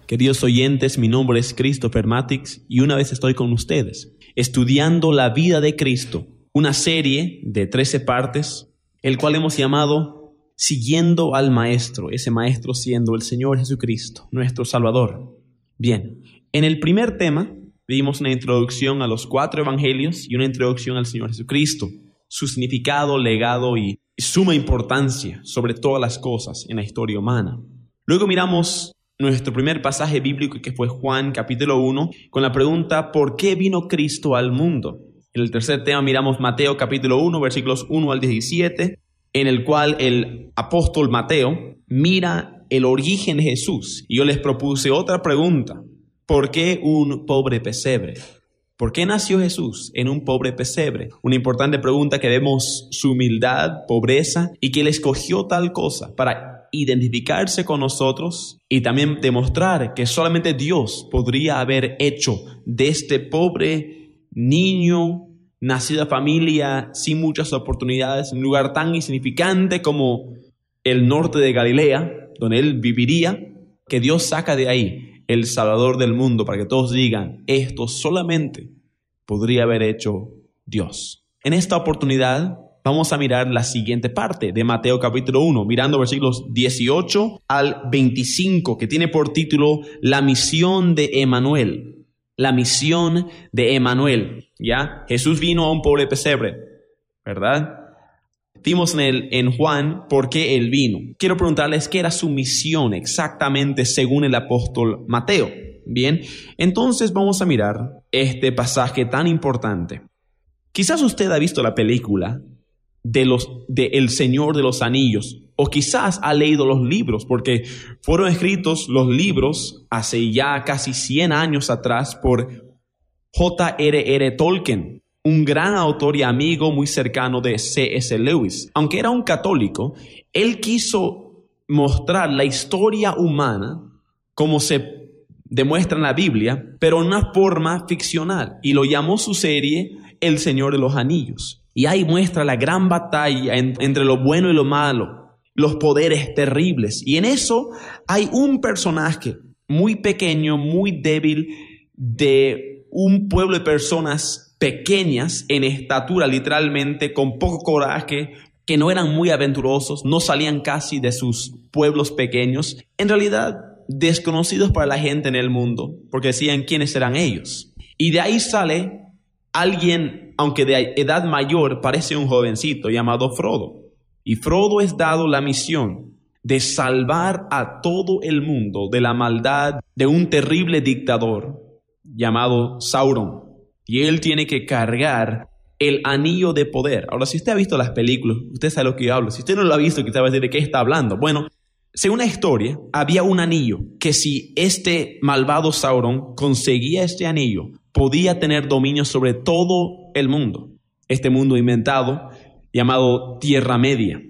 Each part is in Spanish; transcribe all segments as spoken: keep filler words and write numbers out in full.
Queridos oyentes, mi nombre es Christopher Matix y una vez estoy con ustedes, estudiando la vida de Cristo, una serie de trece partes, el cual hemos llamado Siguiendo al Maestro, ese Maestro siendo el Señor Jesucristo, nuestro Salvador. Bien, en el primer tema vimos una introducción a los cuatro evangelios y una introducción al Señor Jesucristo, su significado, legado y suma importancia sobre todas las cosas en la historia humana. Luego miramos nuestro primer pasaje bíblico, que fue Juan capítulo uno, con la pregunta ¿por qué vino Cristo al mundo? En el tercer tema miramos Mateo capítulo uno, versículos uno al diecisiete, en el cual el apóstol Mateo mira el origen de Jesús. Y yo les propuse otra pregunta: ¿por qué un pobre pesebre? ¿Por qué nació Jesús en un pobre pesebre? Una importante pregunta que vemos su humildad, pobreza y que Él escogió tal cosa para identificarse con nosotros y también demostrar que solamente Dios podría haber hecho de este pobre niño nacido de familia sin muchas oportunidades, un lugar tan insignificante como el norte de Galilea, donde Él viviría, que Dios saca de ahí el Salvador del mundo, para que todos digan, esto solamente podría haber hecho Dios. En esta oportunidad vamos a mirar la siguiente parte de Mateo capítulo uno, mirando versículos dieciocho al veinticinco, que tiene por título La misión de Emanuel. La misión de Emanuel. ¿Ya? Jesús vino a un pobre pesebre, ¿verdad? Vimos en, el, en Juan por qué Él vino. Quiero preguntarles qué era su misión exactamente según el apóstol Mateo. Bien, entonces vamos a mirar este pasaje tan importante. Quizás usted ha visto la película de, los, de El Señor de los Anillos, o quizás ha leído los libros, porque fueron escritos los libros hace ya casi cien años atrás por J R R Tolkien, un gran autor y amigo muy cercano de C S Lewis. Aunque era un católico, él quiso mostrar la historia humana como se demuestra en la Biblia, pero en una forma ficcional, y lo llamó su serie El Señor de los Anillos. Y ahí muestra la gran batalla en, entre lo bueno y lo malo, los poderes terribles. Y en eso hay un personaje muy pequeño, muy débil, de un pueblo de personas pequeñas en estatura, literalmente, con poco coraje, que no eran muy aventurosos, no salían casi de sus pueblos pequeños, en realidad desconocidos para la gente en el mundo, porque decían quiénes eran ellos. Y de ahí sale alguien, aunque de edad mayor, parece un jovencito llamado Frodo. Y Frodo es dado la misión de salvar a todo el mundo de la maldad de un terrible dictador llamado Sauron. Y él tiene que cargar el anillo de poder. Ahora, si usted ha visto las películas, usted sabe lo que yo hablo. Si usted no lo ha visto, quizás va a decir de qué está hablando. Bueno, según la historia, había un anillo que si este malvado Sauron conseguía este anillo, podía tener dominio sobre todo el mundo. Este mundo inventado, llamado Tierra Media.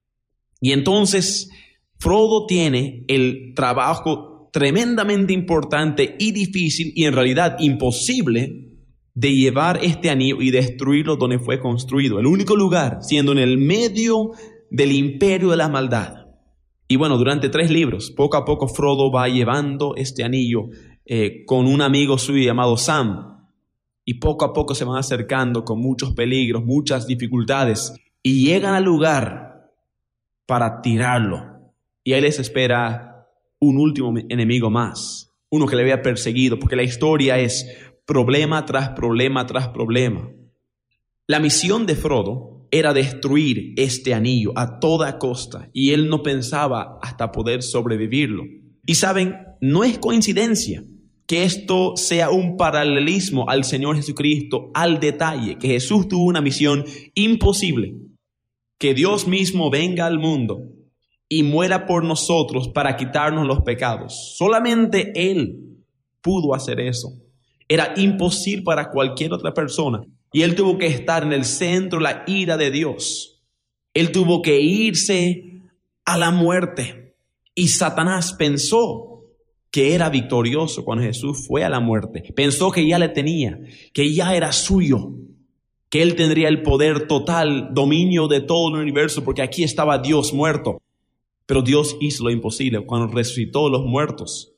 Y entonces, Frodo tiene el trabajo tremendamente importante y difícil, y en realidad imposible, de llevar este anillo y destruirlo donde fue construido. El único lugar, siendo en el medio del imperio de la maldad. Y bueno, durante tres libros, poco a poco Frodo va llevando este anillo eh, con un amigo suyo llamado Sam. Y poco a poco se van acercando con muchos peligros, muchas dificultades. Y llegan al lugar para tirarlo. Y ahí les espera un último enemigo más. Uno que le había perseguido, porque la historia es problema tras problema tras problema. La misión de Frodo era destruir este anillo a toda costa, y él no pensaba hasta poder sobrevivirlo. Y saben, no es coincidencia que esto sea un paralelismo al Señor Jesucristo al detalle, que Jesús tuvo una misión imposible, que Dios mismo venga al mundo y muera por nosotros para quitarnos los pecados. Solamente Él pudo hacer eso. Era imposible para cualquier otra persona. Y Él tuvo que estar en el centro de la ira de Dios. Él tuvo que irse a la muerte. Y Satanás pensó que era victorioso cuando Jesús fue a la muerte. Pensó que ya le tenía, que ya era suyo, que Él tendría el poder total, dominio de todo el universo, porque aquí estaba Dios muerto. Pero Dios hizo lo imposible cuando resucitó a los muertos.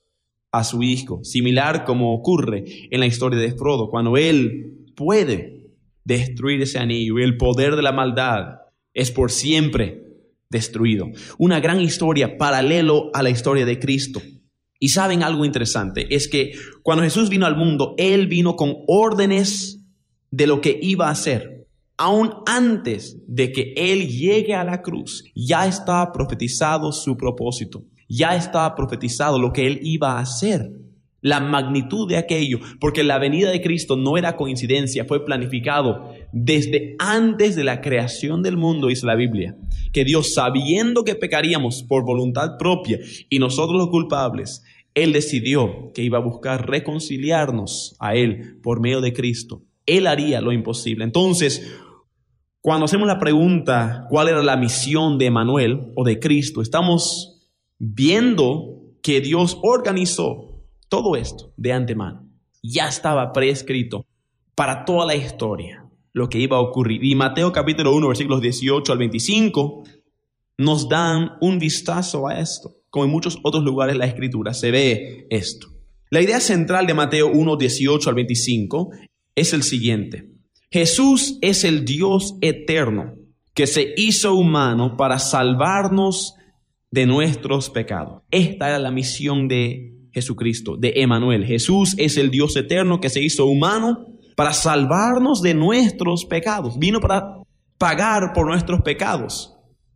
a su hijo, similar como ocurre en la historia de Frodo, cuando él puede destruir ese anillo y el poder de la maldad es por siempre destruido. Una gran historia paralelo a la historia de Cristo. Y saben algo interesante, es que cuando Jesús vino al mundo, Él vino con órdenes de lo que iba a hacer. Aún antes de que Él llegue a la cruz, ya estaba profetizado su propósito. Ya estaba profetizado lo que Él iba a hacer. La magnitud de aquello, porque la venida de Cristo no era coincidencia, fue planificado desde antes de la creación del mundo, dice la Biblia, que Dios, sabiendo que pecaríamos por voluntad propia y nosotros los culpables, Él decidió que iba a buscar reconciliarnos a Él por medio de Cristo. Él haría lo imposible. Entonces, cuando hacemos la pregunta, ¿cuál era la misión de Emanuel o de Cristo? Estamos viendo que Dios organizó todo esto de antemano. Ya estaba prescrito para toda la historia lo que iba a ocurrir. Y Mateo capítulo uno, versículos dieciocho al veinticinco, nos dan un vistazo a esto. Como en muchos otros lugares de la Escritura se ve esto. La idea central de Mateo uno, dieciocho al veinticinco es el siguiente. Jesús es el Dios eterno que se hizo humano para salvarnos de nuestros pecados. Esta era la misión de Jesucristo, de Emanuel. Jesús es el Dios eterno que se hizo humano para salvarnos de nuestros pecados. Vino para pagar por nuestros pecados.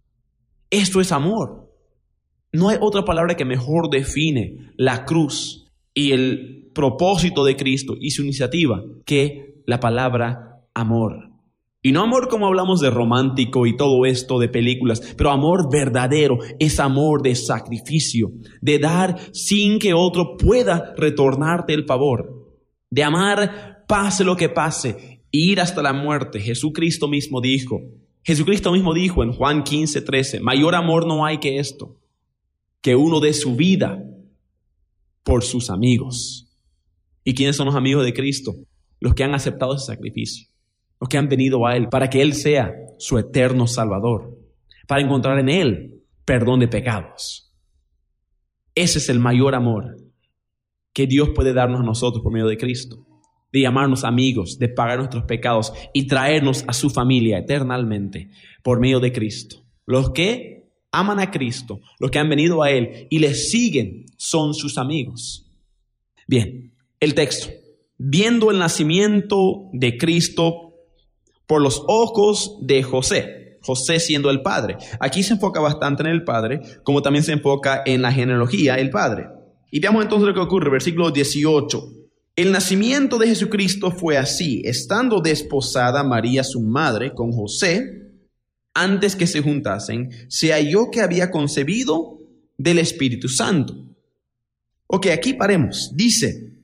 Esto es amor. No hay otra palabra que mejor define la cruz y el propósito de Cristo y su iniciativa que la palabra amor. Y no amor como hablamos de romántico y todo esto de películas, pero amor verdadero es amor de sacrificio, de dar sin que otro pueda retornarte el favor, de amar pase lo que pase, ir hasta la muerte. Jesucristo mismo dijo, Jesucristo mismo dijo en Juan quince, trece, mayor amor no hay que esto, que uno dé su vida por sus amigos. ¿Y quiénes son los amigos de Cristo? Los que han aceptado ese sacrificio. Los que han venido a Él para que Él sea su eterno Salvador, para encontrar en Él perdón de pecados. Ese es el mayor amor que Dios puede darnos a nosotros por medio de Cristo, de llamarnos amigos, de pagar nuestros pecados y traernos a su familia eternamente por medio de Cristo. Los que aman a Cristo, los que han venido a Él y le siguen, son sus amigos. Bien, el texto. Viendo el nacimiento de Cristo por los ojos de José, José siendo el padre. Aquí se enfoca bastante en el padre, como también se enfoca en la genealogía, el padre. Y veamos entonces lo que ocurre, versículo dieciocho. El nacimiento de Jesucristo fue así, estando desposada María su madre con José, antes que se juntasen, se halló que había concebido del Espíritu Santo. Ok, aquí paremos. Dice,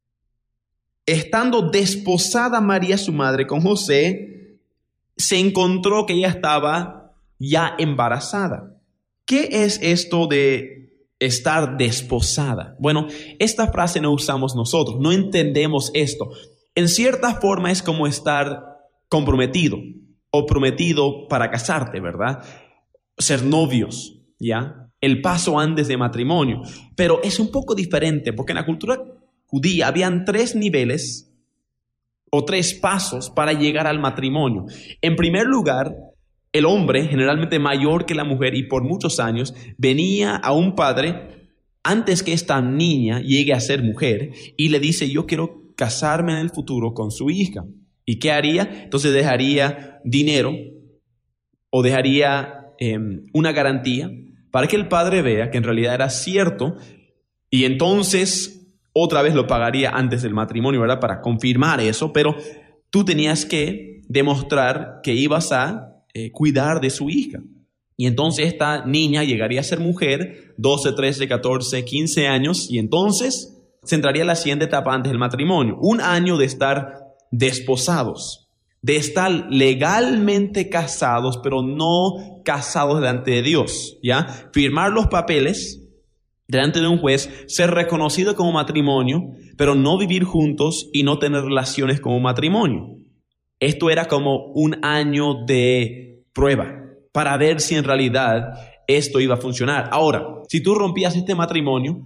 estando desposada María su madre con José, se encontró que ella estaba ya embarazada. ¿Qué es esto de estar desposada? Bueno, esta frase no usamos nosotros, no entendemos esto. En cierta forma es como estar comprometido o prometido para casarte, ¿verdad? Ser novios, ¿ya? El paso antes de matrimonio. Pero es un poco diferente porque en la cultura judía habían tres niveles o tres pasos para llegar al matrimonio. En primer lugar, el hombre, generalmente mayor que la mujer y por muchos años, venía a un padre antes que esta niña llegue a ser mujer y le dice, yo quiero casarme en el futuro con su hija. ¿Y qué haría? Entonces dejaría dinero o dejaría eh, una garantía para que el padre vea que en realidad era cierto y entonces otra vez lo pagaría antes del matrimonio, ¿verdad? Para confirmar eso, pero tú tenías que demostrar que ibas a eh, cuidar de su hija. Y entonces esta niña llegaría a ser mujer, doce, trece, catorce, quince años, y entonces se entraría a la siguiente etapa antes del matrimonio. Un año de estar desposados, de estar legalmente casados, pero no casados delante de Dios, ¿ya? Firmar los papeles delante de un juez, ser reconocido como matrimonio, pero no vivir juntos y no tener relaciones como matrimonio. Esto era como un año de prueba para ver si en realidad esto iba a funcionar. Ahora, si tú rompías este matrimonio,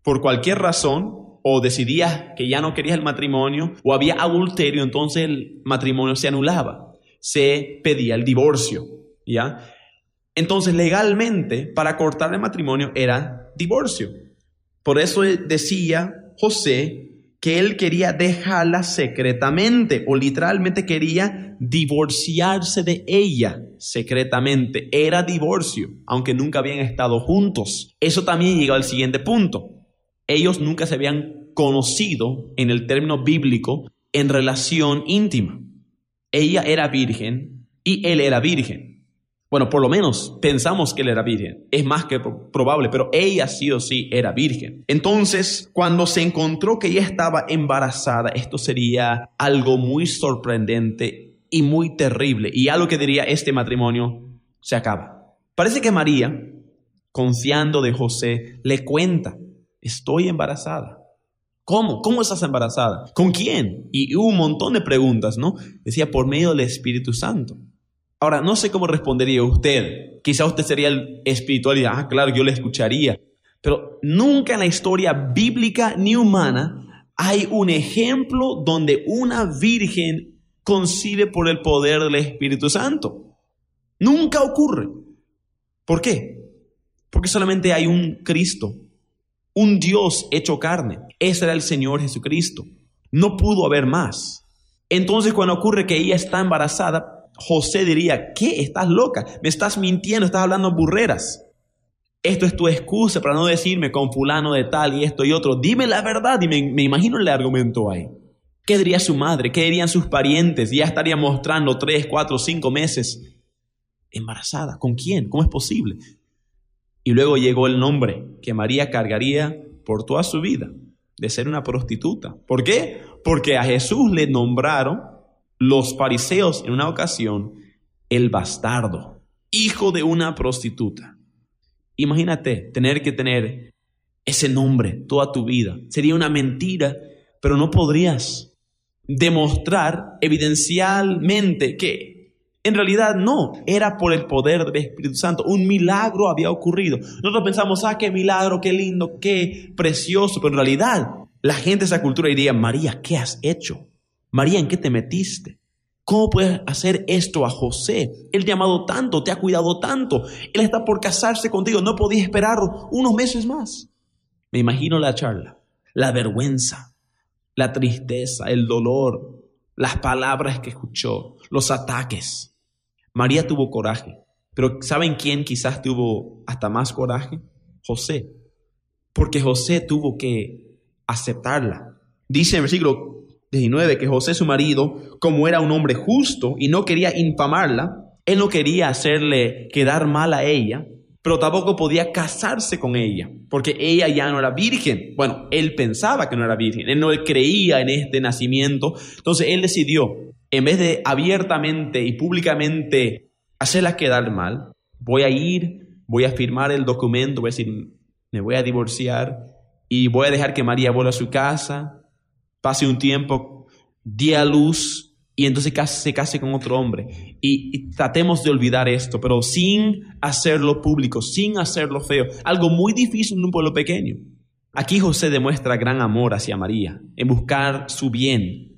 por cualquier razón, o decidías que ya no querías el matrimonio, o había adulterio, entonces el matrimonio se anulaba, se pedía el divorcio, ¿ya? Entonces legalmente para cortar el matrimonio era divorcio. Por eso decía José que él quería dejarla secretamente, o literalmente quería divorciarse de ella secretamente. Era divorcio, aunque nunca habían estado juntos. Eso también llega al siguiente punto. Ellos nunca se habían conocido en el término bíblico en relación íntima. Ella era virgen y él era virgen. Bueno, por lo menos pensamos que él era virgen. Es más que probable, pero ella sí o sí era virgen. Entonces, cuando se encontró que ella estaba embarazada, esto sería algo muy sorprendente y muy terrible. Y algo que diría, este matrimonio se acaba. Parece que María, confiando de José, le cuenta, estoy embarazada. ¿Cómo? ¿Cómo estás embarazada? ¿Con quién? Y hubo un montón de preguntas, ¿no? Decía, por medio del Espíritu Santo. Ahora, no sé cómo respondería usted. Quizá usted sería el espiritual y diría, ah, claro, yo le escucharía. Pero nunca en la historia bíblica ni humana hay un ejemplo donde una virgen concibe por el poder del Espíritu Santo. Nunca ocurre. ¿Por qué? Porque solamente hay un Cristo, un Dios hecho carne. Ese era el Señor Jesucristo. No pudo haber más. Entonces, cuando ocurre que ella está embarazada, José diría, ¿qué? ¿Estás loca? Me estás mintiendo, estás hablando burreras. Esto es tu excusa para no decirme con fulano de tal y esto y otro. Dime la verdad. Y me, me imagino el argumento ahí. ¿Qué diría su madre? ¿Qué dirían sus parientes? Ya estaría mostrando tres, cuatro, cinco meses embarazada. ¿Con quién? ¿Cómo es posible? Y luego llegó el nombre que María cargaría por toda su vida, de ser una prostituta. ¿Por qué? Porque a Jesús le nombraron los fariseos en una ocasión el bastardo, hijo de una prostituta. Imagínate tener que tener ese nombre toda tu vida. Sería una mentira, pero no podrías demostrar evidencialmente que en realidad no, era por el poder del Espíritu Santo. Un milagro había ocurrido. Nosotros pensamos, ah, qué milagro, qué lindo, qué precioso, pero en realidad la gente de esa cultura diría, María, ¿qué has hecho? María, ¿en qué te metiste? ¿Cómo puedes hacer esto a José? Él te ha amado tanto, te ha cuidado tanto. Él está por casarse contigo. No podías esperar unos meses más. Me imagino la charla, la vergüenza, la tristeza, el dolor, las palabras que escuchó, los ataques. María tuvo coraje. Pero ¿saben quién quizás tuvo hasta más coraje? José. Porque José tuvo que aceptarla. Dice en el versículo diecinueve que José, su marido, como era un hombre justo y no quería infamarla, él no quería hacerle quedar mal a ella, pero tampoco podía casarse con ella, porque ella ya no era virgen. Bueno, él pensaba que no era virgen, él no creía en este nacimiento. Entonces él decidió, en vez de abiertamente y públicamente hacerla quedar mal, voy a ir, voy a firmar el documento, voy a decir, me voy a divorciar y voy a dejar que María vuelva a su casa, pase un tiempo, dé a luz y entonces se case con otro hombre. Y, y tratemos de olvidar esto, pero sin hacerlo público, sin hacerlo feo. Algo muy difícil en un pueblo pequeño. Aquí José demuestra gran amor hacia María, en buscar su bien.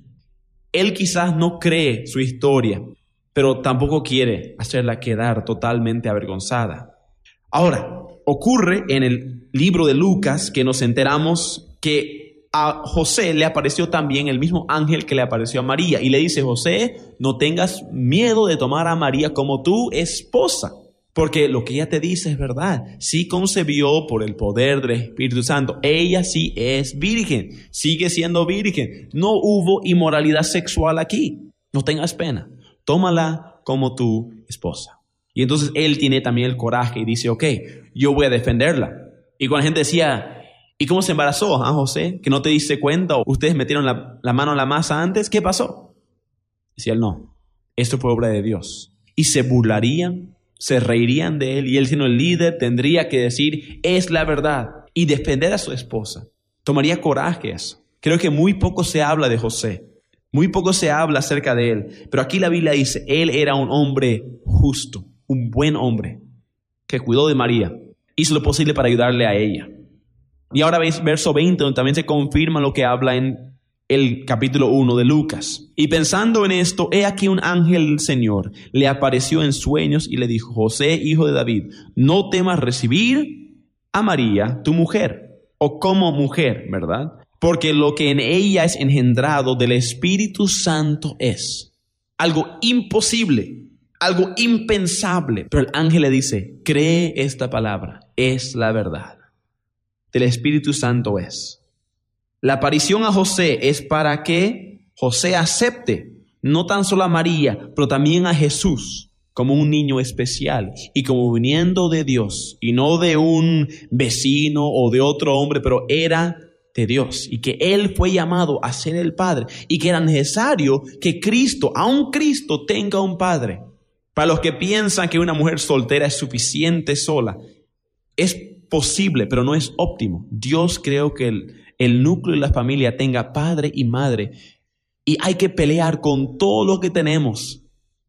Él quizás no cree su historia, pero tampoco quiere hacerla quedar totalmente avergonzada. Ahora, ocurre en el libro de Lucas que nos enteramos que a José le apareció también el mismo ángel que le apareció a María y le dice, José, no tengas miedo de tomar a María como tu esposa, porque lo que ella te dice es verdad. Sí concebió por el poder del Espíritu Santo. Ella sí es virgen, sigue siendo virgen. No hubo inmoralidad sexual aquí. No tengas pena, tómala como tu esposa. Y entonces él tiene también el coraje y dice, ok, yo voy a defenderla. Y cuando la gente decía, ¿y cómo se embarazó, ah, José? ¿Que no te diste cuenta? ¿O ustedes metieron la, la mano en la masa antes? ¿Qué pasó? Decía él, no, esto fue obra de Dios. Y se burlarían, se reirían de él. Y él, siendo el líder, tendría que decir, es la verdad. Y defender a su esposa. Tomaría coraje eso. Creo que muy poco se habla de José. Muy poco se habla acerca de él. Pero aquí la Biblia dice, él era un hombre justo, un buen hombre, que cuidó de María. Hizo lo posible para ayudarle a ella. Y ahora veis verso veinte, donde también se confirma lo que habla en el capítulo uno de Lucas. Y pensando en esto, he aquí un ángel del Señor le apareció en sueños y le dijo: José, hijo de David, no temas recibir a María, tu mujer, o como mujer, ¿verdad? Porque lo que en ella es engendrado del Espíritu Santo es algo imposible, algo impensable. Pero el ángel le dice: cree esta palabra, es la verdad. Del Espíritu Santo es. La aparición a José es para que José acepte no tan solo a María, pero también a Jesús como un niño especial y como viniendo de Dios y no de un vecino o de otro hombre, pero era de Dios y que Él fue llamado a ser el Padre y que era necesario que Cristo, aun Cristo, tenga un Padre. Para los que piensan que una mujer soltera es suficiente sola, es posible, pero no es óptimo. Dios creó que el el núcleo de la familia tenga padre y madre. Y hay que pelear con todo lo que tenemos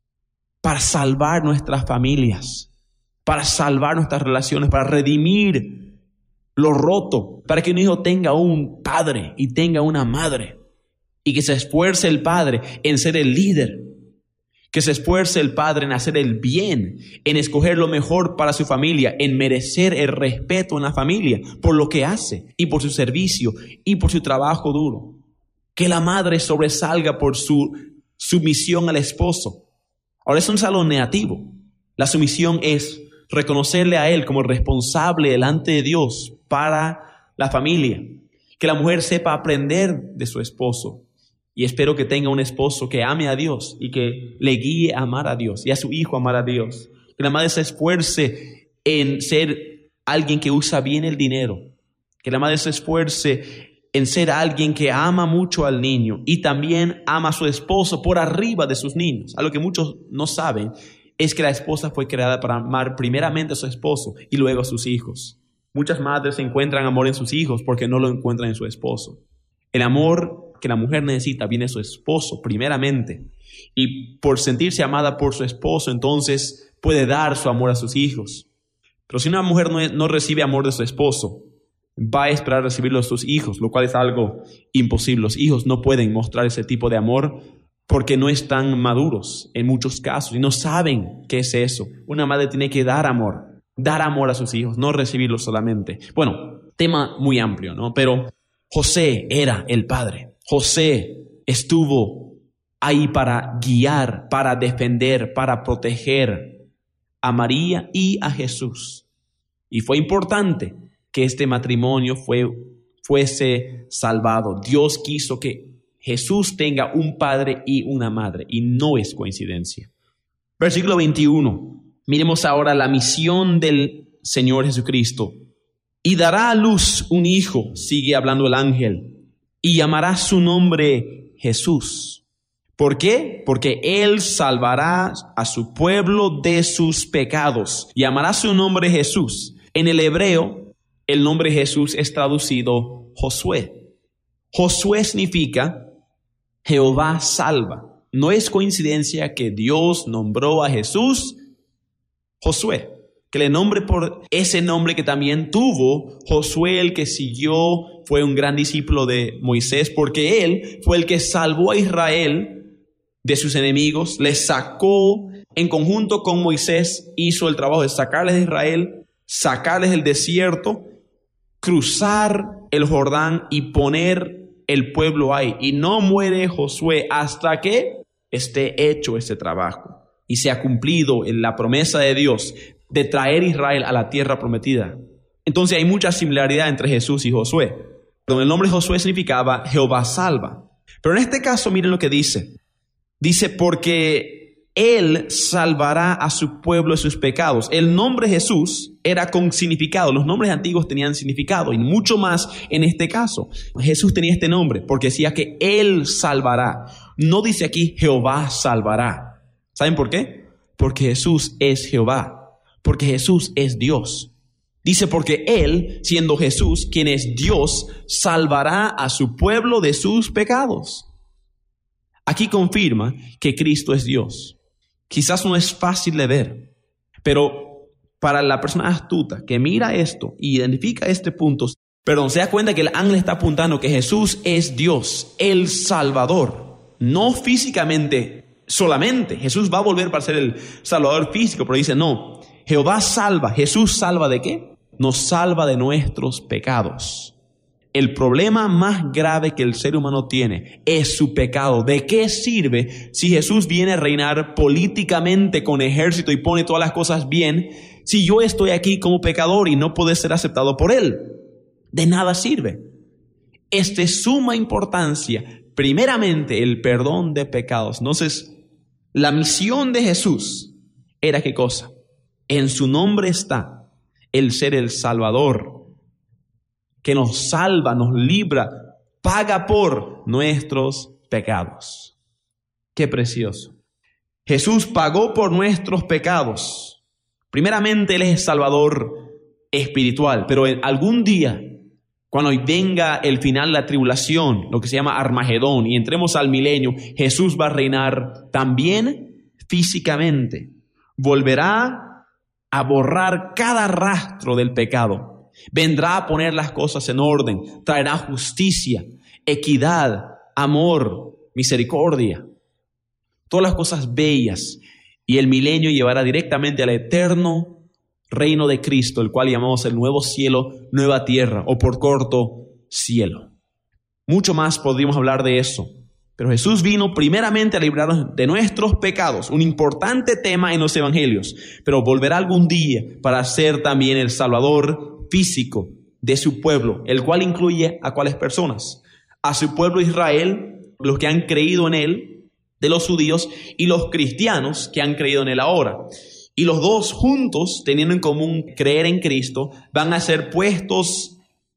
para salvar nuestras familias, para salvar nuestras relaciones, para redimir lo roto, para que un hijo tenga un padre y tenga una madre. Y que se esfuerce el padre en ser el líder. Que se esfuerce el padre en hacer el bien, en escoger lo mejor para su familia, en merecer el respeto en la familia por lo que hace y por su servicio y por su trabajo duro. Que la madre sobresalga por su sumisión al esposo. Ahora eso es algo negativo. La sumisión es reconocerle a él como responsable delante de Dios para la familia. Que la mujer sepa aprender de su esposo. Y espero que tenga un esposo que ame a Dios y que le guíe a amar a Dios y a su hijo a amar a Dios. Que la madre se esfuerce en ser alguien que usa bien el dinero. Que la madre se esfuerce en ser alguien que ama mucho al niño y también ama a su esposo por arriba de sus niños. Algo que muchos no saben es que la esposa fue creada para amar primeramente a su esposo y luego a sus hijos. Muchas madres encuentran amor en sus hijos porque no lo encuentran en su esposo. El amor que la mujer necesita viene de su esposo primeramente, y por sentirse amada por su esposo entonces puede dar su amor a sus hijos. Pero si una mujer no, no recibe amor de su esposo, va a esperar recibirlo de sus hijos, lo cual es algo imposible. Los hijos no pueden mostrar ese tipo de amor porque no están maduros en muchos casos y no saben qué es eso. Una madre tiene que dar amor, dar amor a sus hijos, no recibirlo solamente. Bueno, tema muy amplio, ¿no? Pero José era el padre. José estuvo ahí para guiar, para defender, para proteger a María y a Jesús. Y fue importante que este matrimonio fue, fuese salvado. Dios quiso que Jesús tenga un padre y una madre, y no es coincidencia. Versículo veintiuno. Miremos ahora la misión del Señor Jesucristo. Y dará a luz un hijo, sigue hablando el ángel, y llamará su nombre Jesús. ¿Por qué? Porque Él salvará a su pueblo de sus pecados. Llamará su nombre Jesús. En el hebreo, el nombre Jesús es traducido Josué. Josué significa Jehová salva. No es coincidencia que Dios nombró a Jesús Josué. Que le nombre por ese nombre que también tuvo Josué, el que siguió, fue un gran discípulo de Moisés, porque él fue el que salvó a Israel de sus enemigos, les sacó, en conjunto con Moisés, hizo el trabajo de sacarles de Israel, sacarles del desierto, cruzar el Jordán y poner el pueblo ahí. Y no muere Josué hasta que esté hecho ese trabajo y se ha cumplido en la promesa de Dios de traer a Israel a la tierra prometida. Entonces hay mucha similaridad entre Jesús y Josué. Donde el nombre Josué significaba Jehová salva. Pero en este caso miren lo que dice. Dice porque Él salvará a su pueblo de sus pecados. El nombre Jesús era con significado. Los nombres antiguos tenían significado y mucho más en este caso. Jesús tenía este nombre porque decía que Él salvará. No dice aquí Jehová salvará. ¿Saben por qué? Porque Jesús es Jehová. Porque Jesús es Dios. Dice porque Él, siendo Jesús, quien es Dios, salvará a su pueblo de sus pecados. Aquí confirma que Cristo es Dios. Quizás no es fácil de ver, pero para la persona astuta que mira esto y identifica este punto, Pero se da cuenta que el ángel está apuntando que Jesús es Dios, el Salvador. No físicamente solamente. Jesús va a volver para ser el Salvador físico, pero dice no. Jehová salva. ¿Jesús salva de qué? Nos salva de nuestros pecados. El problema más grave que el ser humano tiene es su pecado. ¿De qué sirve si Jesús viene a reinar políticamente con ejército y pone todas las cosas bien, si yo estoy aquí como pecador y no puedo ser aceptado por Él? De nada sirve. Es de suma importancia, primeramente, el perdón de pecados. Entonces, la misión de Jesús era ¿qué cosa? En su nombre está el ser el Salvador, que nos salva, nos libra, paga por nuestros pecados. Qué precioso. Jesús pagó por nuestros pecados. Primeramente, Él es el Salvador espiritual, pero en algún día, cuando venga el final de la tribulación, lo que se llama Armagedón, y entremos al milenio, Jesús va a reinar también físicamente. Volverá a borrar cada rastro del pecado. Vendrá a poner las cosas en orden. Traerá justicia, equidad, amor, misericordia. Todas las cosas bellas. Y el milenio llevará directamente al eterno reino de Cristo, el cual llamamos el nuevo cielo, nueva tierra, o por corto, cielo. Mucho más podríamos hablar de eso. Pero Jesús vino primeramente a librarnos de nuestros pecados, un importante tema en los evangelios, pero volverá algún día para ser también el Salvador físico de su pueblo, el cual incluye a cuáles personas: a su pueblo Israel, los que han creído en Él, de los judíos, y los cristianos que han creído en Él ahora. Y los dos juntos, teniendo en común creer en Cristo, van a ser puestos,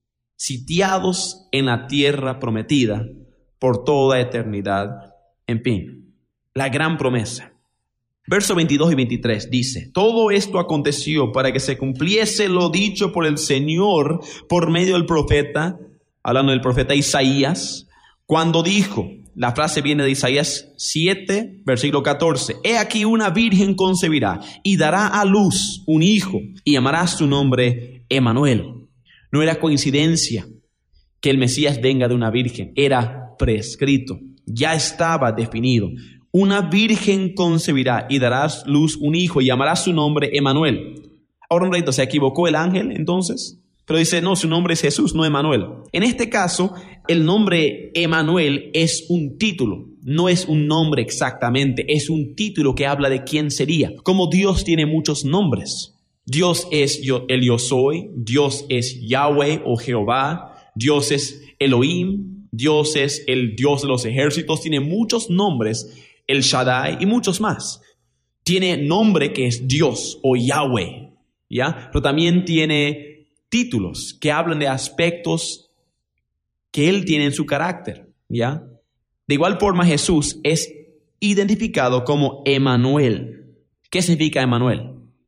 sitiados en la tierra prometida por toda eternidad. En fin, la gran promesa. Versos veintidós y veintitrés dice: todo esto aconteció para que se cumpliese lo dicho por el Señor por medio del profeta, hablando del profeta Isaías, cuando dijo, la frase viene de Isaías siete, versículo catorce: he aquí una virgen concebirá y dará a luz un hijo y llamará su nombre Emanuel. No era coincidencia que el Mesías venga de una virgen, era prescrito, ya estaba definido. Una virgen concebirá y dará a luz un hijo y llamará su nombre Emanuel. Ahora un ratito, ¿se equivocó el ángel entonces? Pero dice, no, su nombre es Jesús, no Emanuel. En este caso, el nombre Emanuel es un título, no es un nombre exactamente, es un título que habla de quién sería. Como Dios tiene muchos nombres. Dios es yo, el yo soy, Dios es Yahweh o Jehová, Dios es Elohim, Dios es el Dios de los ejércitos, tiene muchos nombres, el Shaddai y muchos más. Tiene nombre que es Dios o Yahweh, ¿ya? Pero también tiene títulos que hablan de aspectos que Él tiene en su carácter, ¿ya? De igual forma, Jesús es identificado como Emanuel. ¿Qué significa Emanuel?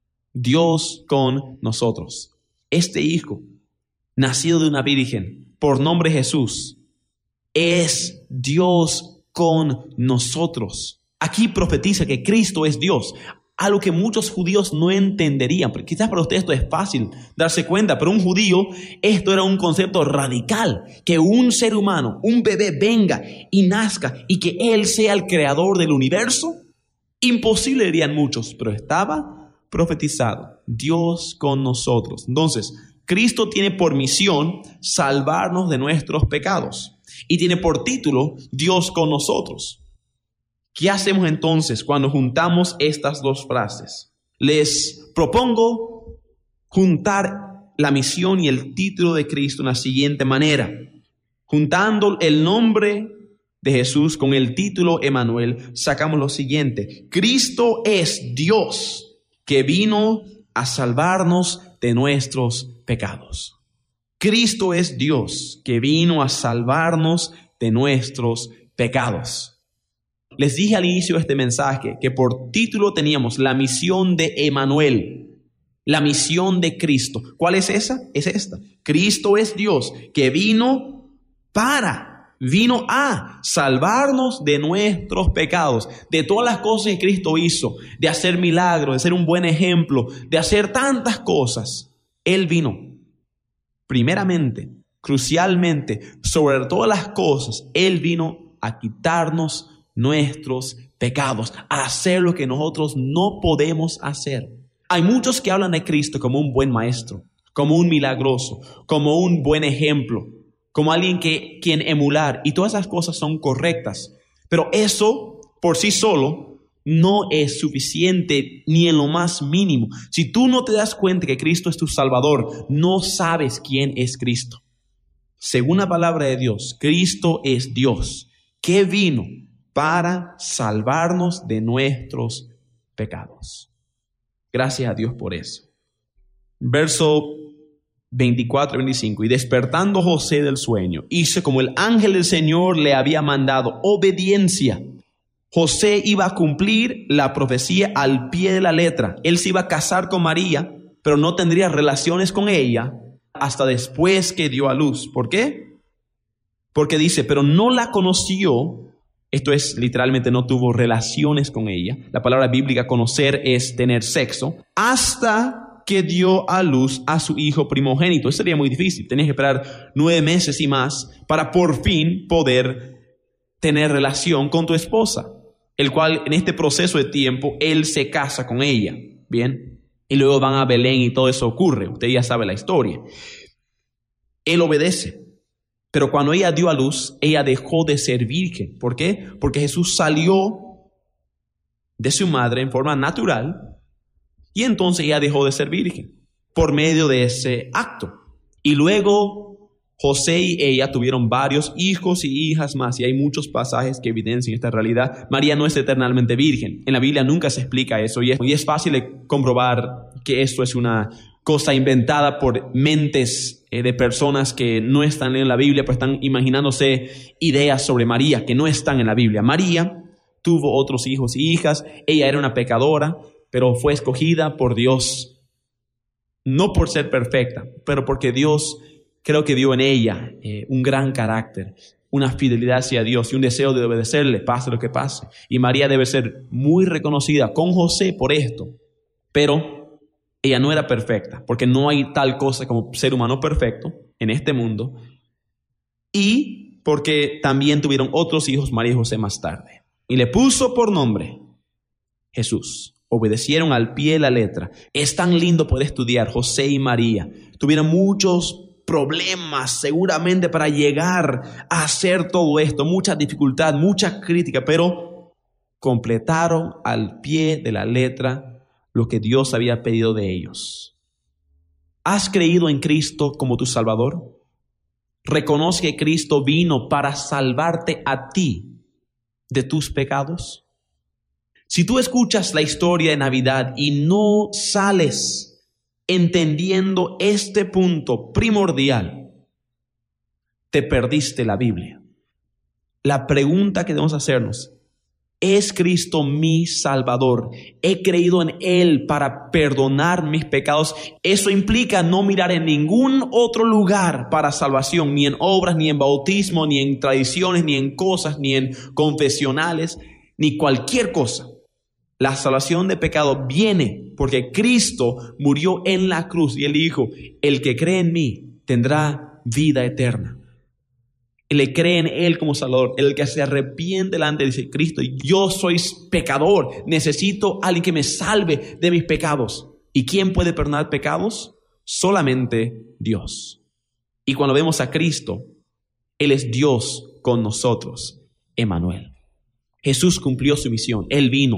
Dios con nosotros. Este hijo, nacido de una virgen, por nombre Jesús, es Dios con nosotros. Aquí profetiza que Cristo es Dios. Algo que muchos judíos no entenderían. Porque quizás para ustedes esto es fácil darse cuenta, pero un judío, esto era un concepto radical. Que un ser humano, un bebé venga y nazca y que Él sea el creador del universo. Imposible dirían muchos, pero estaba profetizado. Dios con nosotros. Entonces, Cristo tiene por misión salvarnos de nuestros pecados. Y tiene por título Dios con nosotros. ¿Qué hacemos entonces cuando juntamos estas dos frases? Les propongo juntar la misión y el título de Cristo en la siguiente manera. Juntando el nombre de Jesús con el título Emanuel, sacamos lo siguiente. Cristo es Dios que vino a salvarnos de nuestros pecados. Cristo es Dios que vino a salvarnos de nuestros pecados. Les dije al inicio de este mensaje que por título teníamos la misión de Emanuel, la misión de Cristo. ¿Cuál es esa? Es esta. Cristo es Dios que vino para, vino a salvarnos de nuestros pecados, de todas las cosas que Cristo hizo, de hacer milagros, de ser un buen ejemplo, de hacer tantas cosas. Él vino primeramente crucialmente, sobre todas las cosas, Él vino a quitarnos nuestros pecados, a hacer lo que nosotros no podemos hacer. Hay muchos que hablan de Cristo como un buen maestro, como un milagroso, como un buen ejemplo, como alguien que quien emular, y todas esas cosas son correctas. Pero eso por sí solo no es suficiente ni en lo más mínimo. Si tú no te das cuenta que Cristo es tu Salvador, no sabes quién es Cristo. Según la palabra de Dios, Cristo es Dios, que vino para salvarnos de nuestros pecados. Gracias a Dios por eso. Verso veinticuatro y veinticinco. Y despertando José del sueño, hizo como el ángel del Señor le había mandado, obediencia. José iba a cumplir la profecía al pie de la letra. Él se iba a casar con María, pero no tendría relaciones con ella hasta después que dio a luz. ¿Por qué? Porque dice, pero no la conoció. Esto es, literalmente no tuvo relaciones con ella. La palabra bíblica conocer es tener sexo. Hasta que dio a luz a su hijo primogénito. Eso sería muy difícil. Tenías que esperar nueve meses y más para por fin poder tener relación con tu esposa. El cual en este proceso de tiempo, él se casa con ella. Bien. Y luego van a Belén y todo eso ocurre. Usted ya sabe la historia. Él obedece. Pero cuando ella dio a luz, ella dejó de ser virgen. ¿Por qué? Porque Jesús salió de su madre en forma natural y entonces ella dejó de ser virgen por medio de ese acto. Y luego José y ella tuvieron varios hijos y hijas más, y hay muchos pasajes que evidencian esta realidad. María no es eternamente virgen. En la Biblia nunca se explica eso, y es, y es fácil de comprobar que esto es una cosa inventada por mentes eh, de personas que no están leyendo la Biblia, pero están imaginándose ideas sobre María que no están en la Biblia. María tuvo otros hijos y hijas. Ella era una pecadora, pero fue escogida por Dios. No por ser perfecta, pero porque Dios creo que vio en ella eh, un gran carácter, una fidelidad hacia Dios y un deseo de obedecerle, pase lo que pase. Y María debe ser muy reconocida con José por esto. Pero ella no era perfecta, porque no hay tal cosa como ser humano perfecto en este mundo. Y porque también tuvieron otros hijos, María y José, más tarde. Y le puso por nombre Jesús. Obedecieron al pie de la letra. Es tan lindo poder estudiar. José y María tuvieron muchos problemas seguramente para llegar a hacer todo esto. Mucha dificultad, mucha crítica, pero completaron al pie de la letra lo que Dios había pedido de ellos. ¿Has creído en Cristo como tu Salvador? ¿Reconoce que Cristo vino para salvarte a ti de tus pecados? Si tú escuchas la historia de Navidad y no sales entendiendo este punto primordial, te perdiste la Biblia. La pregunta que debemos hacernos: ¿es Cristo mi Salvador? ¿He creído en Él para perdonar mis pecados? Eso implica no mirar en ningún otro lugar para salvación, ni en obras, ni en bautismo, ni en tradiciones, ni en cosas, ni en confesionales, ni cualquier cosa. La salvación de pecado viene porque Cristo murió en la cruz y Él dijo: el que cree en mí tendrá vida eterna. Él le cree en Él como Salvador. El que se arrepiente delante dice: Cristo, yo soy pecador, necesito a alguien que me salve de mis pecados. ¿Y quién puede perdonar pecados? Solamente Dios. Y cuando vemos a Cristo, Él es Dios con nosotros, Emmanuel. Jesús cumplió su misión. Él vino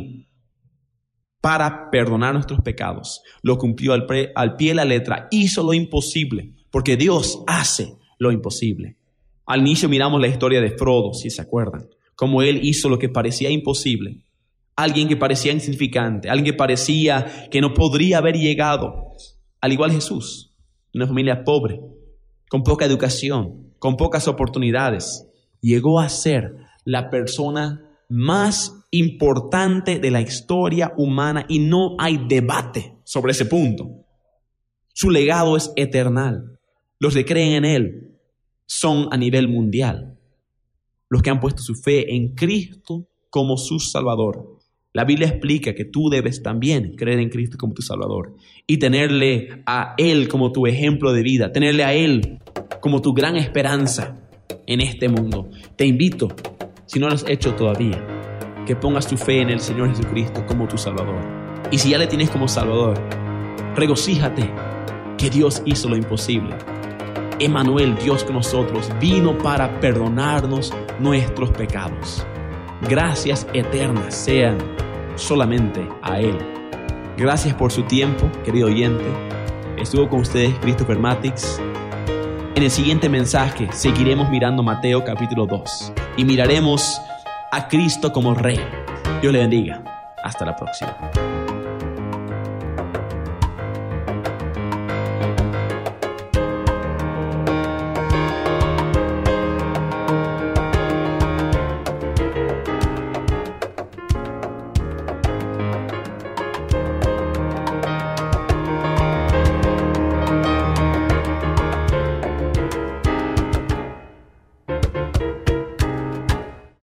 para perdonar nuestros pecados. Lo cumplió al, pre, al pie de la letra. Hizo lo imposible, porque Dios hace lo imposible. Al inicio miramos la historia de Frodo, si se acuerdan, cómo él hizo lo que parecía imposible. Alguien que parecía insignificante, alguien que parecía que no podría haber llegado. Al igual Jesús, una familia pobre, con poca educación, con pocas oportunidades, llegó a ser la persona más importante de la historia humana, y no hay debate sobre ese punto. Su legado es eternal. Los que creen en Él son a nivel mundial. Los que han puesto su fe en Cristo como su Salvador. La Biblia explica que tú debes también creer en Cristo como tu Salvador y tenerle a Él como tu ejemplo de vida, tenerle a Él como tu gran esperanza en este mundo. Te invito, si no lo has hecho todavía, que pongas tu fe en el Señor Jesucristo como tu Salvador. Y si ya le tienes como Salvador, regocíjate que Dios hizo lo imposible. Emmanuel, Dios con nosotros, vino para perdonarnos nuestros pecados. Gracias eternas sean solamente a Él. Gracias por su tiempo, querido oyente. Estuvo con ustedes Christopher Matix. En el siguiente mensaje seguiremos mirando Mateo capítulo dos y miraremos a Cristo como Rey. Dios le bendiga. Hasta la próxima.